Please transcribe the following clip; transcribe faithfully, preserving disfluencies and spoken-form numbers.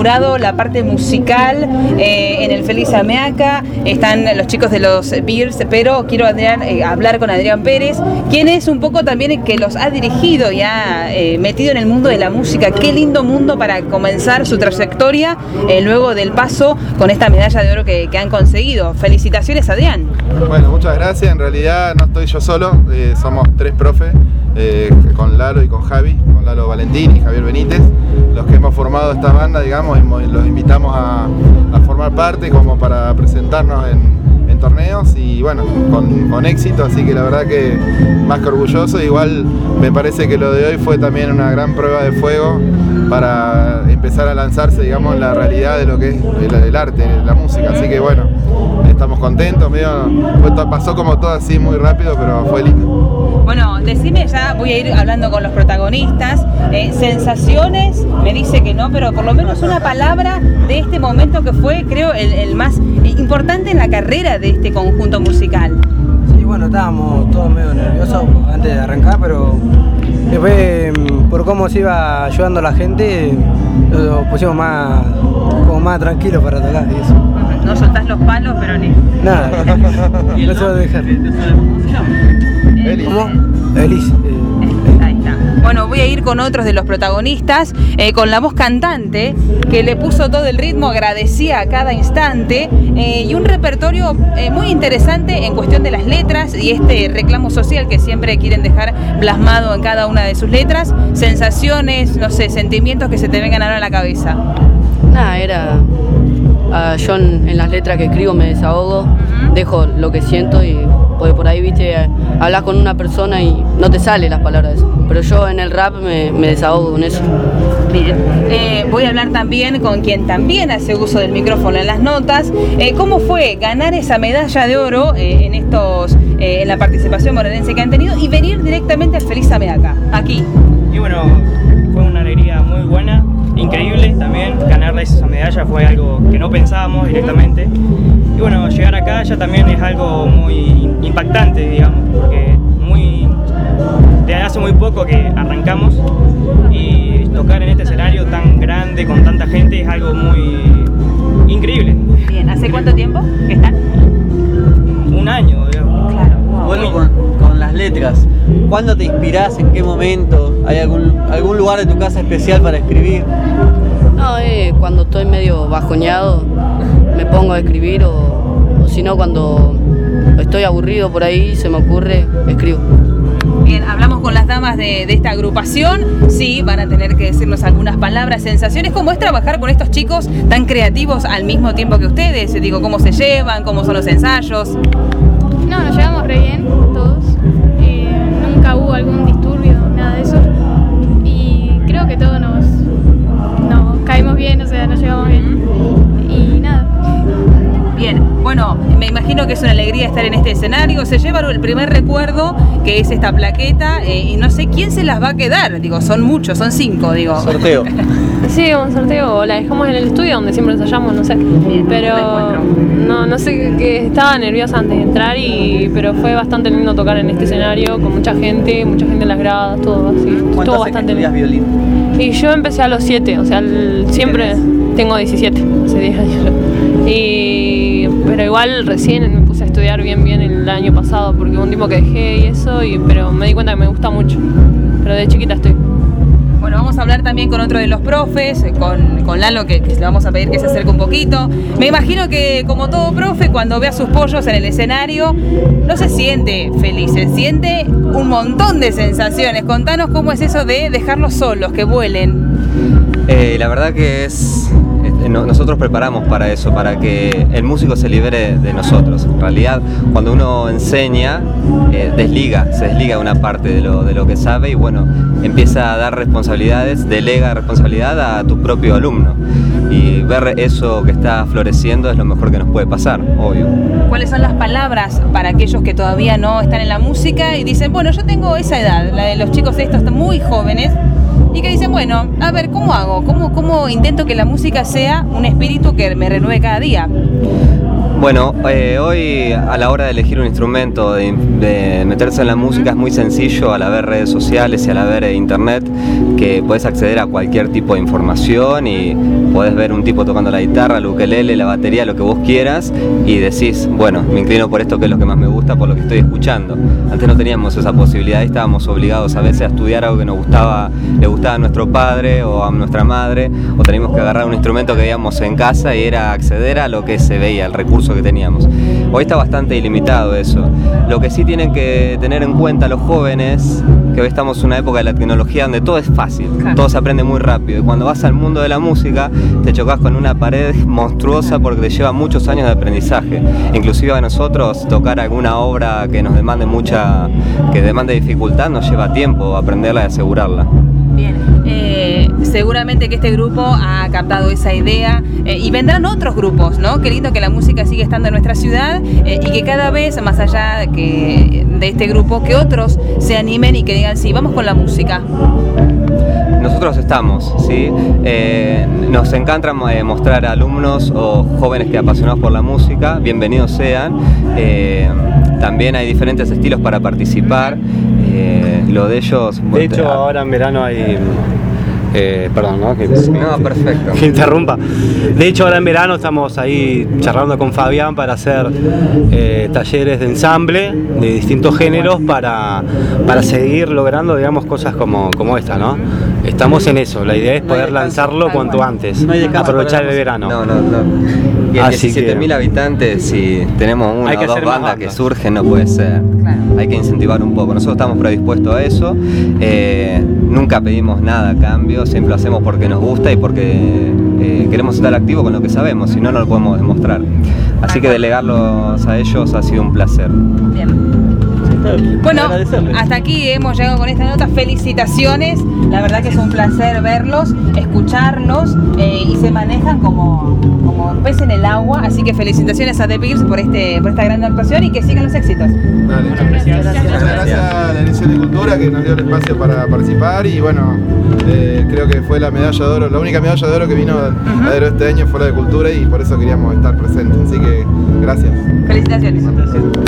inaugurado la parte musical eh, en el Feliz Ameaca. Están los chicos de los Beers, pero quiero Adrián, eh, hablar con Adrián Pérez, quien es un poco también el que los ha dirigido y ha eh, metido en el mundo de la música. Qué lindo mundo para comenzar su trayectoria eh, luego del paso con esta medalla de oro que, que han conseguido. Felicitaciones, Adrián. Bueno, muchas gracias. En realidad no estoy yo solo, eh, somos tres profes, eh, con Lalo y con Javi, con Lalo Valentín y Javier Benítez, los que hemos formado esta banda, digamos, y los invitamos a, a formar parte como para presentarnos en, en torneos y bueno, con, con éxito, así que la verdad que más que orgulloso. Igual me parece que lo de hoy fue también una gran prueba de fuego para empezar a lanzarse, digamos, en la realidad de lo que es el, el arte, la música, así que bueno, estamos contentos, medio, pasó como todo así muy rápido, pero fue lindo. Bueno, decime, ya voy a ir hablando con los protagonistas, eh, sensaciones, me dice que no, pero por lo menos una palabra de este momento que fue, creo, el, el más importante en la carrera de este conjunto musical. Sí, bueno, estábamos todos medio nerviosos antes de arrancar, pero después, por cómo se iba ayudando la gente, nos pusimos más, como más tranquilos para tocar y eso. No soltás los palos, pero ni... Nada, no se va a dejar. ¿Cómo? Elis. Eh, ahí está. Bueno, voy a ir con otros de los protagonistas, eh, con la voz cantante, que le puso todo el ritmo, agradecía a cada instante, eh, y un repertorio eh, muy interesante en cuestión de las letras y este reclamo social que siempre quieren dejar plasmado en cada una de sus letras. Sensaciones, no sé, sentimientos que se te vengan ahora a la cabeza. Nada, era... Uh, yo en, en las letras que escribo me desahogo, uh-huh. Dejo lo que siento y porque por ahí, viste, hablas con una persona y no te salen las palabras, pero yo en el rap me, me desahogo con eso. Bien, eh, voy a hablar también con quien también hace uso del micrófono en las notas. Eh, ¿Cómo fue ganar esa medalla de oro eh, en estos, eh, en la participación morelense que han tenido y venir directamente al Feliz Ameaca, aquí? Y bueno, fue una alegría muy buena. Increíble también, ganarle esa medalla fue algo que no pensábamos directamente. Y bueno, llegar acá ya también es algo muy impactante, digamos, porque muy, de hace muy poco que arrancamos y tocar en este escenario tan grande, con tanta gente, es algo muy increíble. Bien, ¿hace cuánto tiempo que están? Un año, digamos. Claro. Wow. Bueno, con, con las letras, ¿cuándo te inspirás? ¿En qué momento? ¿Hay algún, algún lugar de tu casa especial para escribir? No, eh, cuando estoy medio bajoneado me pongo a escribir o, o si no cuando estoy aburrido por ahí se me ocurre, escribo. Bien, hablamos con las damas de, de esta agrupación, sí, van a tener que decirnos algunas palabras, sensaciones, ¿cómo es trabajar con estos chicos tan creativos al mismo tiempo que ustedes? Digo, ¿cómo se llevan? ¿Cómo son los ensayos? No, nos llevamos re bien todos, eh, nunca hubo algún disturbio, nada de eso, y creo que todos nos, nos caemos bien, o sea, nos llevamos bien, y nada. Bien, bueno, me imagino que es una alegría estar en este escenario, se lleva el primer recuerdo, que es esta plaqueta, eh, y no sé quién se las va a quedar, digo, son muchos, son cinco, digo. Sorteo. Sí, un sorteo, la dejamos en el estudio donde siempre ensayamos, no sé, Bien, pero no, no sé, que estaba nerviosa antes de entrar, y pero fue bastante lindo tocar en este escenario, con mucha gente, mucha gente en las gradas, todo así, estuvo bastante lindo. Violín? Y yo empecé a los siete, o sea, el, siempre tengo diecisiete, hace diez años. Y, pero igual recién me puse a estudiar bien bien el año pasado, porque hubo un tiempo que dejé y eso, y, pero me di cuenta que me gusta mucho, pero de chiquita estoy. Bueno, vamos a hablar también con otro de los profes, con, con Lalo, que, que le vamos a pedir que se acerque un poquito. Me imagino que, como todo profe, cuando ve a sus pollos en el escenario, no se siente feliz, se siente un montón de sensaciones. Contanos cómo es eso de dejarlos solos, que vuelen. Eh, la verdad que es... Nosotros preparamos para eso, para que el músico se libere de nosotros. En realidad, cuando uno enseña, eh, desliga, se desliga una parte de lo, de lo que sabe y bueno, empieza a dar responsabilidades, delega responsabilidad a tu propio alumno. Y ver eso que está floreciendo es lo mejor que nos puede pasar, obvio. ¿Cuáles son las palabras para aquellos que todavía no están en la música y dicen, bueno, yo tengo esa edad, la de los chicos estos muy jóvenes, y que dicen, bueno, a ver, ¿cómo hago? ¿Cómo, cómo intento que la música sea un espíritu que me renueve cada día? Bueno, eh, hoy a la hora de elegir un instrumento, de, de meterse en la música, es muy sencillo al haber redes sociales y al haber internet, que puedes acceder a cualquier tipo de información y podés ver un tipo tocando la guitarra, el ukelele, la batería, lo que vos quieras, y decís, bueno, me inclino por esto que es lo que más me gusta, por lo que estoy escuchando. Antes no teníamos esa posibilidad y estábamos obligados a veces a estudiar algo que nos gustaba, le gustaba a nuestro padre o a nuestra madre, o teníamos que agarrar un instrumento que veíamos en casa y era acceder a lo que se veía, el recurso que teníamos. Hoy está bastante ilimitado eso. Lo que sí tienen que tener en cuenta los jóvenes, que hoy estamos en una época de la tecnología donde todo es fácil, todo se aprende muy rápido, y cuando vas al mundo de la música te chocas con una pared monstruosa porque te lleva muchos años de aprendizaje. Inclusive a nosotros tocar alguna obra que nos demande mucha, que demande dificultad, nos lleva tiempo aprenderla y asegurarla. Bien, eh, seguramente que este grupo ha captado esa idea eh, y vendrán otros grupos, ¿no? Qué lindo que la música sigue estando en nuestra ciudad eh, y que cada vez, más allá de, que, de este grupo, que otros se animen y que digan, sí, vamos con la música. Nosotros estamos, ¿sí? Eh, nos encanta eh, mostrar a alumnos o jóvenes que apasionados por la música, bienvenidos sean. Eh, también hay diferentes estilos para participar. Eh, lo de ellos... De hecho, ahora en verano hay... Eh, perdón, ¿no? Que, no, perfecto. Que interrumpa. De hecho, ahora en verano estamos ahí charlando con Fabián para hacer eh, talleres de ensamble de distintos géneros para, para seguir logrando, digamos, cosas como, como esta, ¿no? Estamos en eso, la idea es poder lanzarlo cuanto antes, no aprovechar el verano. No, no, no. Y en diecisiete mil habitantes, si tenemos una o dos bandas que surgen, no puede ser. Claro. Hay que incentivar un poco. Nosotros estamos predispuestos a eso. Eh, nunca pedimos nada a cambio, siempre lo hacemos porque nos gusta y porque eh, queremos estar activos con lo que sabemos, si no, no lo podemos demostrar. Así que delegarlos a ellos ha sido un placer. Bien. Bueno, hasta aquí hemos llegado con esta nota. Felicitaciones, la verdad que es un placer verlos, escucharlos eh, y se manejan como, como pez en el agua, así que felicitaciones a The Bears por, este, por esta gran actuación y que sigan los éxitos. Dale, muchas gracias. Gracias, gracias. gracias a la Dirección de Cultura que nos dio el espacio para participar y bueno, eh, creo que fue la medalla de oro, la única medalla de oro que vino uh-huh. a este año fue la de Cultura y por eso queríamos estar presentes, así que gracias. Felicitaciones.